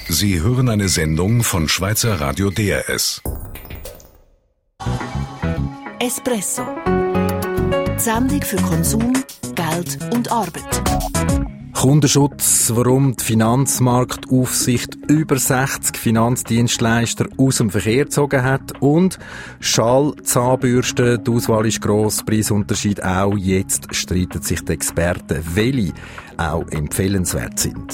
Sie hören eine Sendung von Schweizer Radio DRS. Espresso. Die Sendung für Konsum, Geld und Arbeit. Kundenschutz, warum die Finanzmarktaufsicht über 60 Finanzdienstleister aus dem Verkehr gezogen hat, und Schall, Zahnbürsten, die Auswahl ist gross, Preisunterschied auch. Jetzt streiten sich die Experten, welche auch empfehlenswert sind.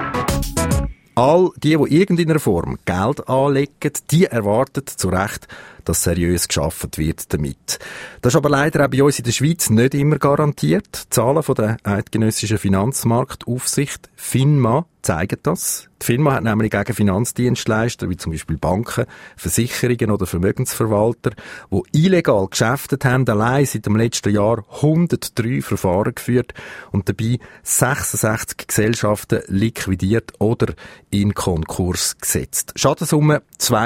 All die irgendeiner Form Geld anlegen, die erwarten zu Recht, dass seriös gearbeitet wird damit. Das ist aber leider auch bei uns in der Schweiz nicht immer garantiert. Die Zahlen von der Eidgenössischen Finanzmarktaufsicht FINMA zeigen das. Die FINMA hat nämlich gegen Finanzdienstleister, wie zum Beispiel Banken, Versicherungen oder Vermögensverwalter, die illegal geschäftet haben, allein seit dem letzten Jahr 103 Verfahren geführt und dabei 66 Gesellschaften liquidiert oder in Konkurs gesetzt. Schadenssumme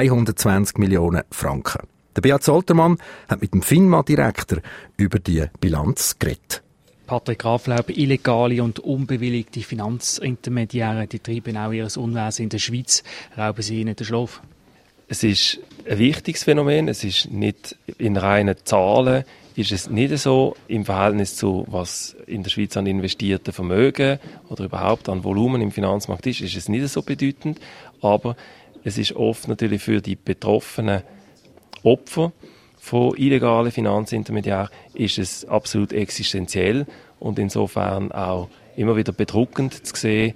220 Millionen Franken. Der Beat Zoltermann hat mit dem FINMA-Direktor über die Bilanz geredet. Patrick Rafflaub, illegale und unbewilligte Finanzintermediäre, die treiben auch ihr Unwesen in der Schweiz. Rauben sie ihnen den Schlaf? Es ist ein wichtiges Phänomen. Es ist nicht in reinen Zahlen, ist es nicht so im Verhältnis zu, was in der Schweiz an investierten Vermögen oder überhaupt an Volumen im Finanzmarkt ist es nicht so bedeutend. Aber es ist oft natürlich für die betroffenen Opfer von illegalen Finanzintermediären ist es absolut existenziell und insofern auch immer wieder bedrückend zu sehen,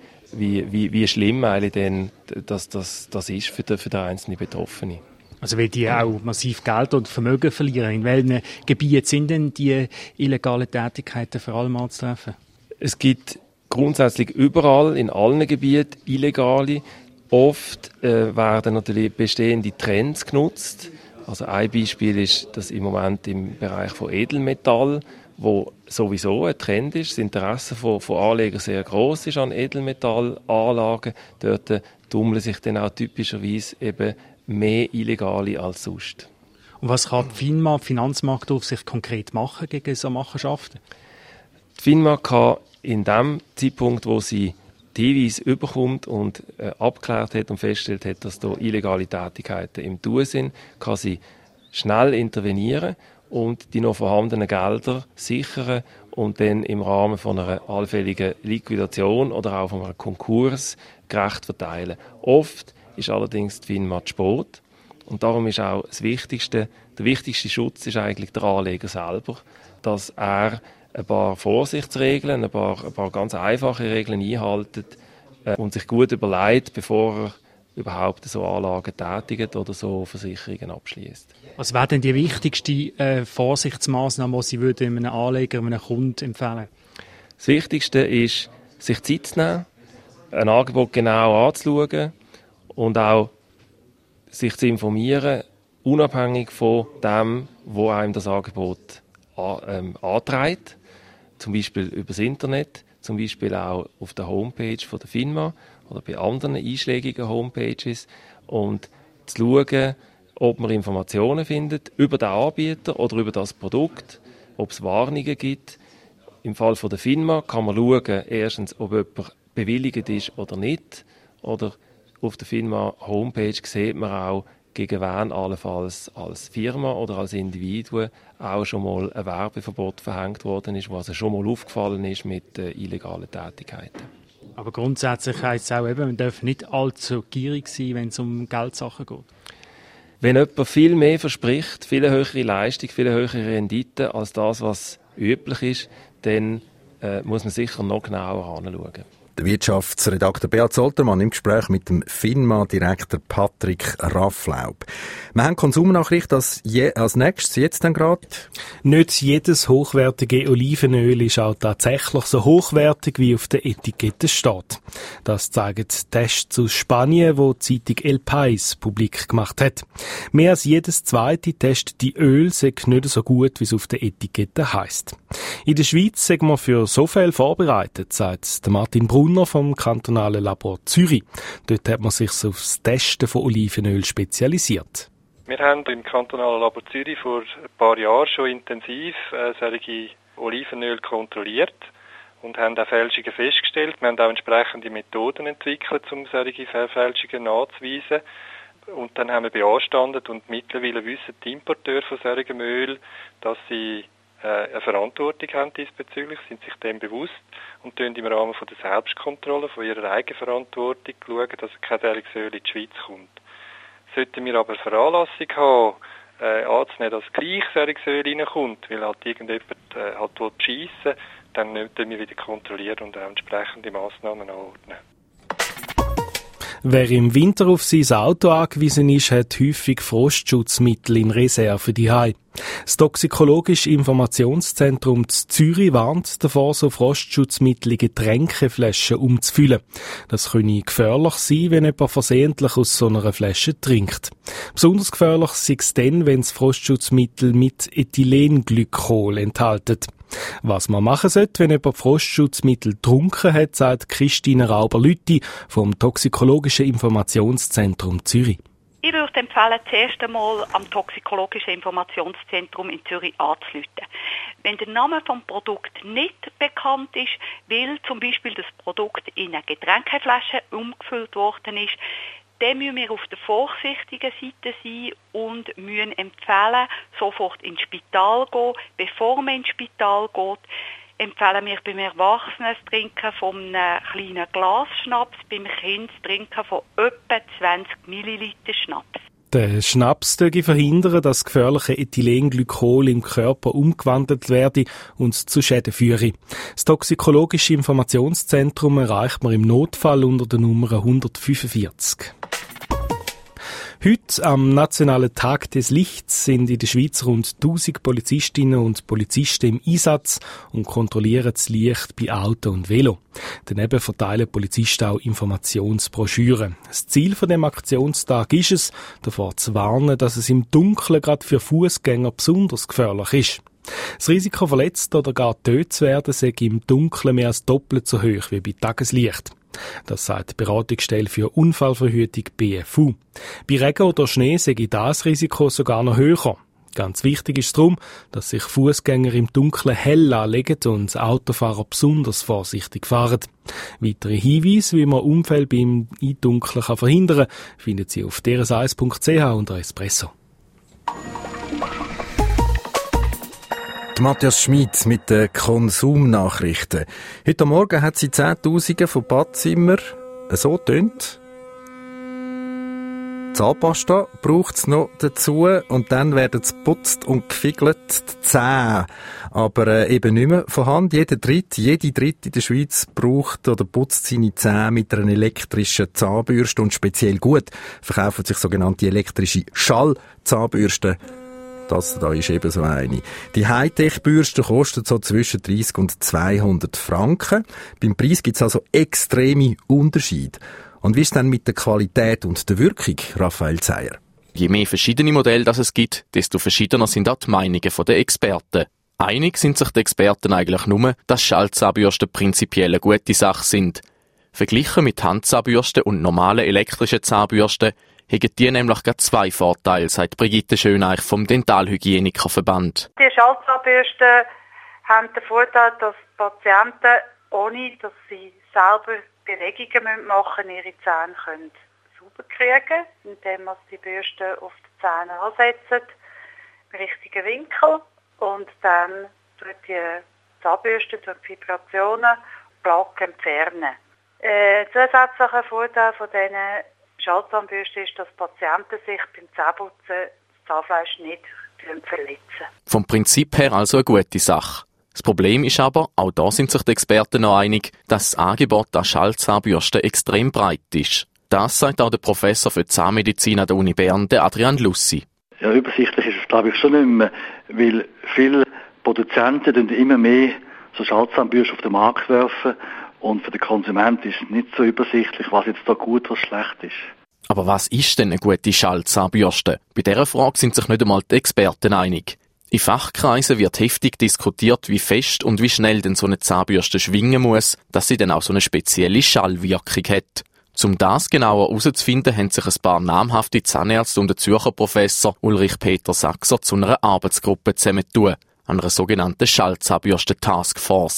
wie schlimm eigentlich denn das ist für den einzelnen Betroffenen. Also weil die auch massiv Geld und Vermögen verlieren. In welchen Gebieten sind denn die illegalen Tätigkeiten vor allem anzutreffen? Es gibt grundsätzlich überall, in allen Gebieten, illegale. Oft werden natürlich bestehende Trends genutzt. Also ein Beispiel ist, dass im Moment im Bereich von Edelmetall, wo sowieso ein Trend ist, das Interesse von Anlegern sehr gross ist an Edelmetallanlagen. Dort tummeln sich dann auch typischerweise eben mehr Illegale als sonst. Und was kann die FINMA, die Finanzmarktaufsicht, konkret machen gegen so Machenschaften? Die FINMA kann in dem Zeitpunkt, wo sie die Hinweise überkommt und abgeklärt hat und feststellt hat, dass da illegale Tätigkeiten im Tun sind, kann sie schnell intervenieren und die noch vorhandenen Gelder sichern und dann im Rahmen von einer allfälligen Liquidation oder auch von einem Konkurs gerecht verteilen. Oft ist allerdings die FINMA zu spät und darum ist auch der wichtigste Schutz ist eigentlich der Anleger selber, dass er ein paar Vorsichtsregeln, ein paar ganz einfache Regeln einhaltet und sich gut überlegt, bevor er überhaupt so Anlagen tätigt oder so Versicherungen abschließt. Was wäre denn die wichtigste Vorsichtsmaßnahme, die Sie einem Anleger, einem Kunden empfehlen? Das Wichtigste ist, sich Zeit zu nehmen, ein Angebot genau anzuschauen und auch sich zu informieren, unabhängig von dem, wo einem das Angebot antreibt. Zum Beispiel über das Internet, zum Beispiel auch auf der Homepage von der FINMA oder bei anderen einschlägigen Homepages und zu schauen, ob man Informationen findet über den Anbieter oder über das Produkt, ob es Warnungen gibt. Im Fall von der FINMA kann man schauen, erstens, ob jemand bewilligt ist oder nicht. Oder auf der FINMA Homepage sieht man auch, gegen wen allenfalls als Firma oder als Individuum auch schon mal ein Werbeverbot verhängt worden ist, was also schon mal aufgefallen ist mit illegalen Tätigkeiten. Aber grundsätzlich heisst es auch eben, man darf nicht allzu gierig sein, wenn es um Geldsachen geht. Wenn jemand viel mehr verspricht, viel höhere Leistung, viel höhere Rendite als das, was üblich ist, dann muss man sicher noch genauer anschauen. Der Wirtschaftsredakteur Beat Zoltermann im Gespräch mit dem FINMA-Direktor Patrick Rafflaub. Wir haben Konsumnachricht als nächstes, jetzt dann gerade. Nicht jedes hochwertige Olivenöl ist auch tatsächlich so hochwertig, wie auf der Etikette steht. Das zeigen Tests aus Spanien, wo die Zeitung El País publik gemacht hat. Mehr als jedes zweite testet die Öl sei nicht so gut, wie es auf der Etikette heisst. In der Schweiz sind wir für so viel vorbereitet, sagt Martin Brunner vom kantonalen Labor Zürich. Dort hat man sich aufs Testen von Olivenöl spezialisiert. Wir haben im kantonalen Labor Zürich vor ein paar Jahren schon intensiv solche Olivenöl kontrolliert und haben auch Fälschungen festgestellt. Wir haben auch entsprechende Methoden entwickelt, um solche Fälschungen nachzuweisen. Und dann haben wir beanstandet und mittlerweile wissen die Importeure von solchem Öl, dass sie eine Verantwortung haben diesbezüglich, sind sich dem bewusst und tun im Rahmen von der Selbstkontrolle, von ihrer Eigenverantwortung schauen, dass kein solches Öl in die Schweiz kommt. Sollten wir aber Veranlassung haben, anzunehmen, dass gleich solches Öl reinkommt, weil halt irgendjemand halt schiessen will, dann müssen wir wieder kontrollieren und auch entsprechende Massnahmen anordnen. Wer im Winter auf sein Auto angewiesen ist, hat häufig Frostschutzmittel in Reserve daheim. Das Toxikologische Informationszentrum in Zürich warnt davor, so Frostschutzmittel in Getränkeflaschen umzufüllen. Das könne gefährlich sein, wenn jemand versehentlich aus so einer Flasche trinkt. Besonders gefährlich sei es dann, wenn das Frostschutzmittel mit Ethylenglykol enthält. Was man machen sollte, wenn jemand Frostschutzmittel getrunken hat, sagt Christine Rauber-Lütti vom Toxikologischen Informationszentrum Zürich. Ich würde empfehlen, zuerst einmal am Toxikologischen Informationszentrum in Zürich anzurufen. Wenn der Name des Produkts nicht bekannt ist, weil zum Beispiel das Produkt in eine Getränkeflasche umgefüllt worden ist, dann müssen wir auf der vorsichtigen Seite sein und müssen empfehlen, sofort ins Spital gehen. Bevor man ins Spital geht, empfehlen wir beim Erwachsenen das Trinken von einem kleinen Glas Schnaps, beim Kind das Trinken von etwa 20 Milliliter Schnaps. Der Schnaps verhindern, dass gefährliche Ethylenglykol im Körper umgewandelt werde und zu Schäden führe. Das Toxikologische Informationszentrum erreicht man im Notfall unter der Nummer 145. Heute, am Nationalen Tag des Lichts, sind in der Schweiz rund 1000 Polizistinnen und Polizisten im Einsatz und kontrollieren das Licht bei Auto und Velo. Daneben verteilen Polizisten auch Informationsbroschüren. Das Ziel von dem Aktionstag ist es, davor zu warnen, dass es im Dunkeln gerade für Fußgänger besonders gefährlich ist. Das Risiko, verletzt oder gar tot zu werden, sei im Dunkeln mehr als doppelt so hoch wie bei Tageslicht. Das sagt die Beratungsstelle für Unfallverhütung BFU. Bei Regen oder Schnee sei das Risiko sogar noch höher. Ganz wichtig ist es darum, dass sich Fußgänger im Dunkeln hell anlegen und Autofahrer besonders vorsichtig fahren. Weitere Hinweise, wie man Unfälle beim Eindunkeln verhindern kann, finden Sie auf drs1.ch unter Espresso. Matthias Schmid mit den Konsumnachrichten. Heute Morgen hat sie Zehntausende von Badzimmer so tönt. Zahnpasta braucht es noch dazu und dann werden es geputzt und gefiegelt, die Zähne. Aber eben nicht mehr von Hand. Jede Dritte in der Schweiz braucht oder putzt seine Zähne mit einer elektrischen Zahnbürste und speziell gut verkaufen sich sogenannte elektrische Schallzahnbürsten. Das da ist eben so eine. Die Hightech-Bürste kostet so zwischen 30 und 200 Franken. Beim Preis gibt es also extreme Unterschiede. Und wie ist es dann mit der Qualität und der Wirkung, Raphael Zeyer? Je mehr verschiedene Modelle das es gibt, desto verschiedener sind auch die Meinungen der Experten. Einig sind sich die Experten eigentlich nur, dass Schallzahnbürsten prinzipiell eine gute Sache sind. Verglichen mit Handzahnbürsten und normalen elektrischen Zahnbürsten haben die nämlich gerade zwei Vorteile, sagt Brigitte Schöneich vom Dentalhygienikerverband. Die Schallzahnbürsten haben den Vorteil, dass Patienten, ohne dass sie selber Bewegungen machen müssen, ihre Zähne können sauber kriegen, indem man die Bürste auf die Zähne ansetzen, im richtigen Winkel, und dann durch die Zahnbürste, durch die Vibrationen, Plaque entfernen. Zusätzlicher Vorteil von diesen Schallzahnbürste ist, dass Patienten sich beim Zähneputzen das Zahnfleisch nicht verletzen. Vom Prinzip her also eine gute Sache. Das Problem ist aber, auch da sind sich die Experten noch einig, dass das Angebot an Schallzahnbürsten extrem breit ist. Das sagt auch der Professor für Zahnmedizin an der Uni Bern, der Adrian Lussi. Ja, übersichtlich ist es, glaube ich, schon nicht mehr, weil viele Produzenten immer mehr so Schallzahnbürsten auf den Markt werfen. Und für den Konsumenten ist es nicht so übersichtlich, was jetzt da gut, was schlecht ist. Aber was ist denn eine gute Schallzahnbürste? Bei dieser Frage sind sich nicht einmal die Experten einig. In Fachkreisen wird heftig diskutiert, wie fest und wie schnell denn so eine Zahnbürste schwingen muss, dass sie dann auch so eine spezielle Schallwirkung hat. Um das genauer herauszufinden, haben sich ein paar namhafte Zahnärzte und der Zürcher Professor Ulrich Peter Sachser zu einer Arbeitsgruppe zusammengetan, einer sogenannten Schallzahnbürsten-Taskforce.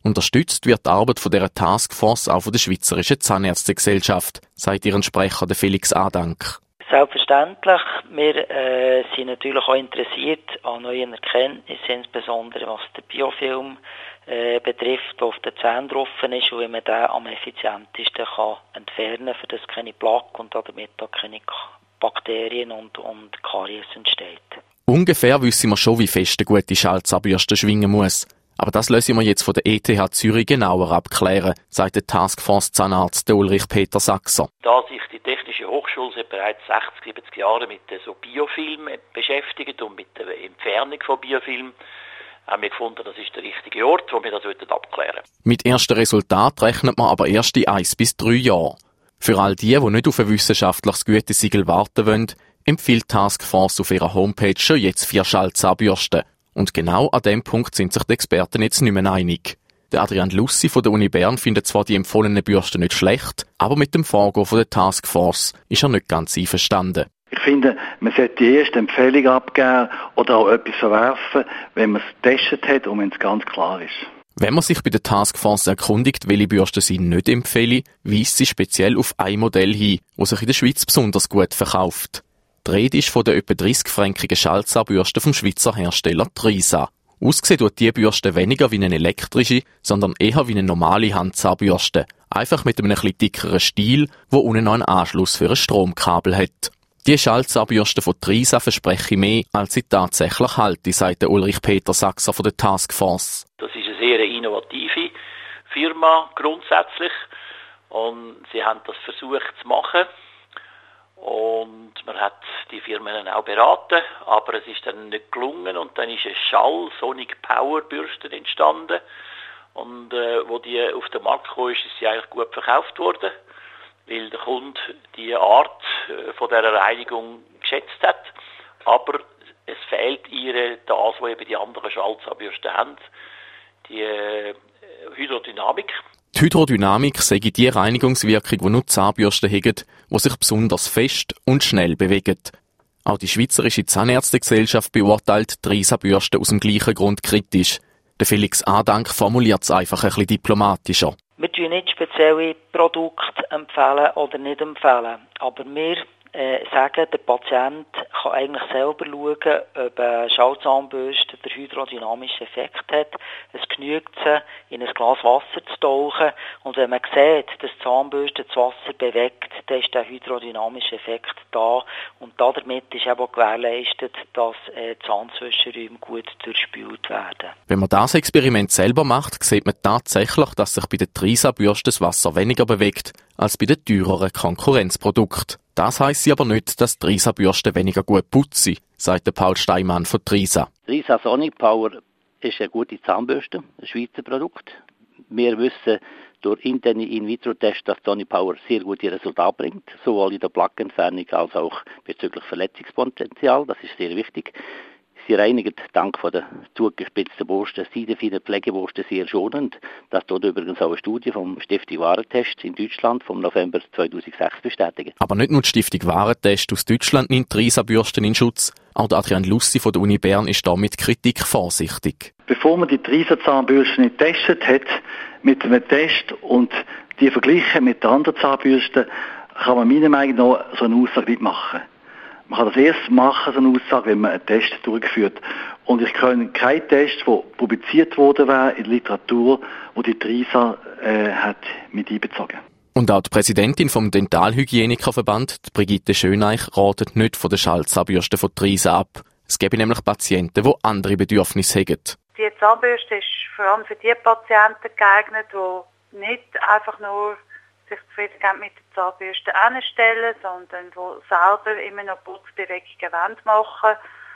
Unterstützt wird die Arbeit von dieser Taskforce auch von der Schweizerischen Zahnärztegesellschaft, sagt ihren Sprecher Felix Adank. Selbstverständlich. Wir sind natürlich auch interessiert an neuen Erkenntnissen, insbesondere was den Biofilm betrifft, der auf den Zähnen drauf ist und wie man den am effizientesten kann entfernen kann, für das keine Plaque und damit auch keine Bakterien und Karies entsteht. Ungefähr wissen wir schon, wie fest eine gute Schallzahnbürste schwingen muss. Aber das lassen wir jetzt von der ETH Zürich genauer abklären, sagt der Taskforce-Zahnarzt Ulrich Peter Sachser. Da sich die Technische Hochschule seit bereits 60, 70 Jahren mit so Biofilm beschäftigt und mit der Entfernung von Biofilm, haben wir gefunden, das ist der richtige Ort, wo wir das abklären wollen. Mit ersten Resultaten rechnet man aber erst in 1 bis 3 Jahren. Für all die nicht auf ein wissenschaftliches Gütesiegel warten wollen, empfiehlt Taskforce auf ihrer Homepage schon jetzt 4 Schallzahnbürsten. Und genau an dem Punkt sind sich die Experten jetzt nicht mehr einig. Der Adrian Lussi von der Uni Bern findet zwar die empfohlenen Bürsten nicht schlecht, aber mit dem Vorgehen von der Taskforce ist er nicht ganz einverstanden. Ich finde, man sollte die erste Empfehlung abgeben oder auch etwas verwerfen, wenn man es getestet hat und wenn es ganz klar ist. Wenn man sich bei der Taskforce erkundigt, welche Bürsten sie nicht empfehlen, weist sie speziell auf ein Modell hin, das sich in der Schweiz besonders gut verkauft. Die Rede ist von der etwa 30-frankigen Schallzahnbürste vom Schweizer Hersteller Trisa. Ausgesehen tut die Bürste weniger wie eine elektrische, sondern eher wie eine normale Handzahnbürste. Einfach mit einem etwas dickeren Stiel, wo unten noch einen Anschluss für ein Stromkabel hat. Die Schallzahnbürste von Trisa versprechen mehr, als sie tatsächlich halten, sagt Ulrich Peter Sachser von der Taskforce. Das ist eine sehr innovative Firma grundsätzlich und sie haben das versucht zu machen. Und man hat die Firmen auch beraten, aber es ist dann nicht gelungen und dann ist eine Sonic Power Bürste entstanden und wo die auf den Markt kam, ist sie eigentlich gut verkauft worden, weil der Kunde die Art von dieser Reinigung geschätzt hat, aber es fehlt ihr das, was eben die anderen Schallzahnbürsten haben, die Hydrodynamik. Die Hydrodynamik sei die Reinigungswirkung, die nur Zahnbürsten haben, die sich besonders fest und schnell bewegen. Auch die Schweizerische Zahnärztegesellschaft beurteilt die Trisa-Bürsten aus dem gleichen Grund kritisch. Der Felix Adank formuliert es einfach ein bisschen diplomatischer. Wir empfehlen nicht spezielle Produkte empfehlen oder nicht empfehlen, aber wir sagen, der Patient kann eigentlich selber schauen, ob eine Schallzahnbürste den hydrodynamischen Effekt hat. Es genügt, sie in ein Glas Wasser zu tauchen und wenn man sieht, dass die Zahnbürste das Wasser bewegt, dann ist der hydrodynamische Effekt da und damit ist eben auch gewährleistet, dass Zahnzwischenräume gut durchspült werden. Wenn man das Experiment selber macht, sieht man tatsächlich, dass sich bei der Trisa-Bürste das Wasser weniger bewegt als bei den teureren Konkurrenzprodukten. Das heisst aber nicht, dass die Trisa-Bürste weniger gut putzen, sagt Paul Steinmann von Trisa. Trisa Sonic Power ist eine gute Zahnbürste, ein Schweizer Produkt. Wir wissen durch interne In-vitro-Tests, dass Sonic Power sehr gute Resultate bringt, sowohl in der Plaquenentfernung als auch bezüglich Verletzungspotenzial. Das ist sehr wichtig. Sie reinigen dank von der zugespitzten Borste, seidefeinen Pflegeborste sehr schonend. Das tut übrigens auch eine Studie vom Stiftung Warentest in Deutschland vom November 2006 bestätigen. Aber nicht nur die Stiftung Warentest aus Deutschland nimmt Trisa-Bürsten in Schutz. Auch Adrian Lussi von der Uni Bern ist da mit Kritik vorsichtig. Bevor man die Trisa-Zahnbürste nicht getestet hat, mit einem Test und die verglichen mit den anderen Zahnbürsten, kann man meiner Meinung nach so eine Aussage nicht machen. Man kann das erst machen, so eine Aussage, wenn man einen Test durchführt. Und ich kenne keinen Test, der publiziert worden wäre in der Literatur, wo die Trisa hat mit einbezogen. Und auch die Präsidentin vom Dentalhygienikerverband, Brigitte Schöneich, ratet nicht von der Schallzahnbürste von Trisa ab. Es gäbe nämlich Patienten, die andere Bedürfnisse haben. Die Zahnbürste ist vor allem für die Patienten geeignet, die nicht einfach nur sich zufrieden mit der Zahnbürste anstellen, sondern die selber immer noch Putzbewegungen machen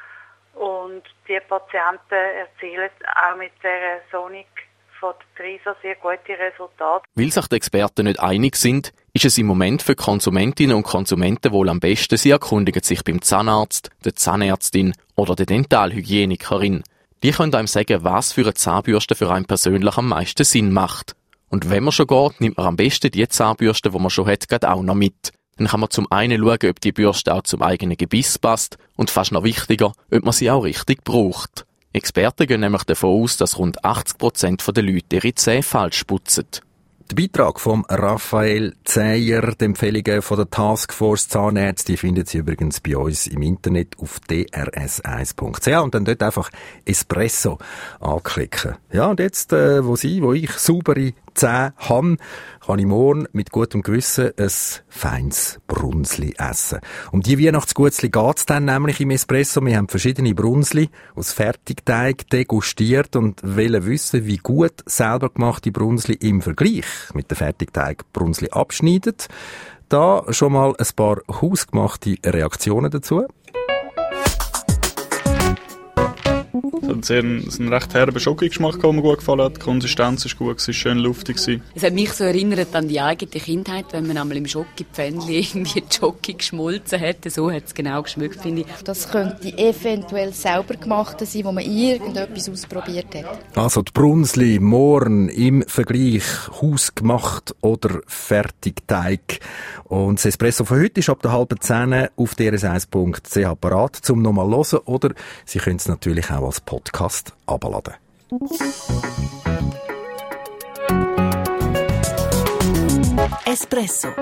wollen. Und die Patienten erzielen auch mit der Sonic von der Trisa sehr gute Resultate. Weil sich die Experten nicht einig sind, ist es im Moment für Konsumentinnen und Konsumenten wohl am besten, sie erkundigen sich beim Zahnarzt, der Zahnärztin oder der Dentalhygienikerin. Die können einem sagen, was für eine Zahnbürste für einen persönlich am meisten Sinn macht. Und wenn man schon geht, nimmt man am besten die Zahnbürste, die man schon hat, gerade auch noch mit. Dann kann man zum einen schauen, ob die Bürste auch zum eigenen Gebiss passt und fast noch wichtiger, ob man sie auch richtig braucht. Experten gehen nämlich davon aus, dass rund 80% der Leute ihre Zähne falsch putzen. Der Beitrag von Raphael Zäher, die Empfehlungen von der Taskforce Zahnärzte, die finden Sie übrigens bei uns im Internet auf drs1.ch und dann dort einfach Espresso anklicken. Ja, und jetzt, wo ich saubere Zähne habe, kann ich morgen mit gutem Gewissen ein feines Brunsli essen. Um die Weihnachtsgutzli geht's dann nämlich im Espresso. Wir haben verschiedene Brunsli aus Fertigteig degustiert und wollen wissen, wie gut selber gemachte Brunsli im Vergleich mit dem Fertigteig Brunsli abschneiden. Da schon mal ein paar hausgemachte Reaktionen dazu. Es hat einen recht herben Schokogeschmack, der mir gut gefallen hat. Die Konsistenz war gut, es war schön luftig. Es hat mich so erinnert an die eigene Kindheit, wenn man einmal im Schokopfännchen irgendwie die Schoki geschmolzen hat. So hat es genau geschmeckt, finde ich. Das könnte eventuell selber gemacht sein, wo man irgendetwas ausprobiert hat. Also die Brunsli morgen im Vergleich hausgemacht oder Fertigteig. Und das Espresso von heute ist ab der 9:30 auf drs1.ch parat, zum nochmal hören. Oder Sie können es natürlich auch als Podcast abladen. Espresso.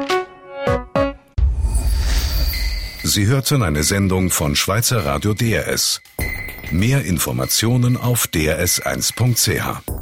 Sie hörten eine Sendung von Schweizer Radio DRS. Mehr Informationen auf drs1.ch.